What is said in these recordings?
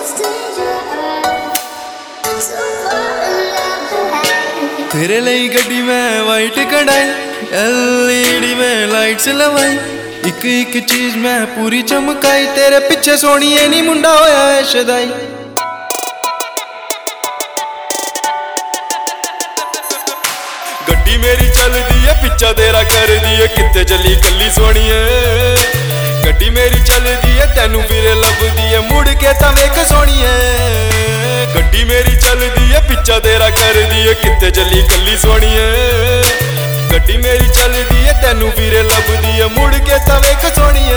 तेरे लिए गड्डी में वाइट कढ़ाई, LED में लाइट्स लवाई, एक एक चीज मैं पूरी चमकाई। तेरे पिछे सोनिए नी मुंडा होया है शदाई। गड्डी मेरी चल दी है पिछा तेरा कर दी है, कित्ते चली कली सोनिए। गड्डी मेरी चल दी है तेनू फिर लभदी है, मुड़ के तां वेख सोनिए। गड्डी मेरी चल दी है पिछा तेरा कर दी है, कित्ते चली कली सोनिए। गड्डी मेरी चल दी है तेनू फिर लभदी है, मुड़ के तां वेख सोनिए।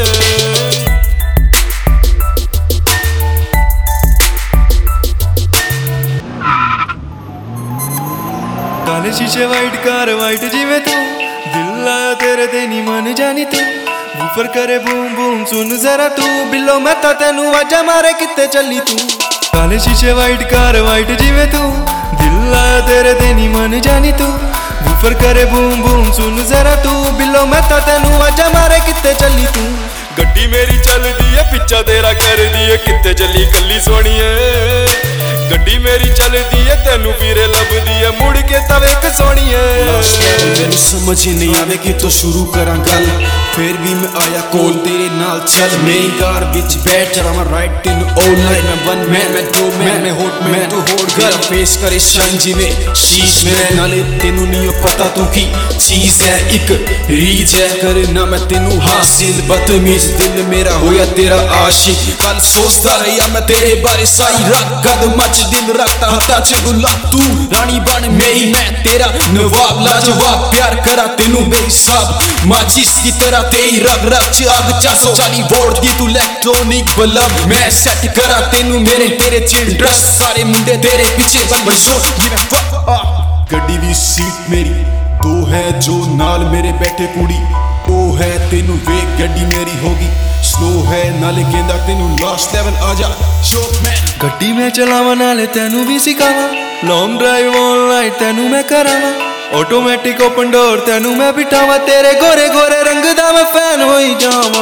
काले शीशे वाइट कार वाइट जिवें तू, दिल आया तेरे ते नी मन जानी तू। बूफर करे बूम बूम सुन जरा तू, बिल्लो मैं तां तेनू आजा मारे कित्ते चली तू। काले शीशे वाइट कार वाइट जिवें तू, दिल आया तेरे ते नी मन जानी तू। बूफर करे बूम बूम सुन जरा तू, बिल्लो मैं तां तेनू आजा मारे कित्ते चली तू। गड्डी मेरी चल दी है पिछा तेरा कर दी है, कित्ते चली कली सोनिए। गड्डी मेरी चल दी है तेनू फिर लभदी है, मुड़ के तां वेख सोनिए। मैनू समझ ही नहीं आवे कि तो शुरू करा गल, फिर भी मैं आया कोल तेरे नाल चल। मेरी कार विच बैठ रहा मैं राइट इन ऑल नाइट। मैं वन मैन मैं दो मैन मैं होट मैन तू होट गर्ल। फेस करे शन जिवें शीश में, नाले तेनू नहीं पता तू की चीज है, एक रीज है करे ना मैं तेनू हासिल। बदतमीज दिल मेरा होया तेरा आशिक, कल सोचता रहा मैं तेरे बारे सारी रात। गद मच दिल रखता हता चगुला, तू रानी बन मेरी मैं तेरा नवाब। लाजवाब प्यार करा तेनू बेहिसाब, माचिस की तरह तेरी रग रग च अग 440 वोल्ट दी तू इलेक्ट्रॉनिक बल्ब। मैं सेट करा तेनू मेरे तेरे चिल्ड्रस, सारे मुंडे तेरे पीछे बल शो। गड्डी दी सीट मेरी दो है जो नाल मेरे बैठे कुड़ी, ओ है तेनू वेख गड्डी मेरी होगी स्लो है, नाले कहंदा तेनू लास्ट लेवल आजा शॉप में। गड्डी में चलावा नाले तेनू भी सिखावा, लॉन्ग ड्राइव ऑन नाइट तेनू मैं करावा। ऑटोमेटिक ओपन डोर तेनू मैं बिठावा, तेरे गोरे गोरे रंग दा मैं फैन होई जावा।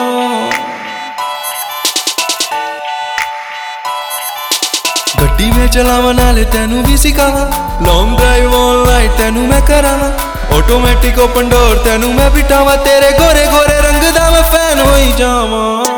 गड्डी में चलावा नाले तेनू भी सिखावा, लॉन्ग ड्राइव ऑन नाइट तेनू मैं करावा। ऑटोमेटिक ओपन डोर तेनू मैं बिठावा, तेरे गोरे गोरे रंग दा मैं फैन होई जावा।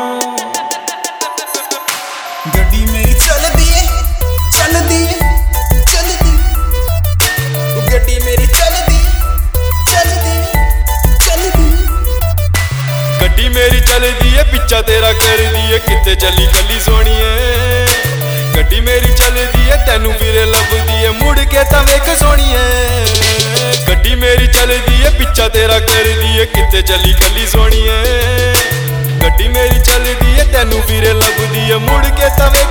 गड्डी मेरी चलदी है चलदी है चलदी, गड्डी मेरी चलदी चलदी चलदी। गड्डी मेरी चलदी है पिछा तेरा कर दी है, कित्ते चली कली सोनिए। गड्डी मेरी चलदी है तेनू फिर लभदी है, मुड़ के तां वेख सोनिए। गड्डी मेरी चलदी है पिछा तेरा कर दी है, कित्ते चली कली सोनिए। गड्डी मेरी चलदी है तेनू फिर लभदी है, मुड़ के तां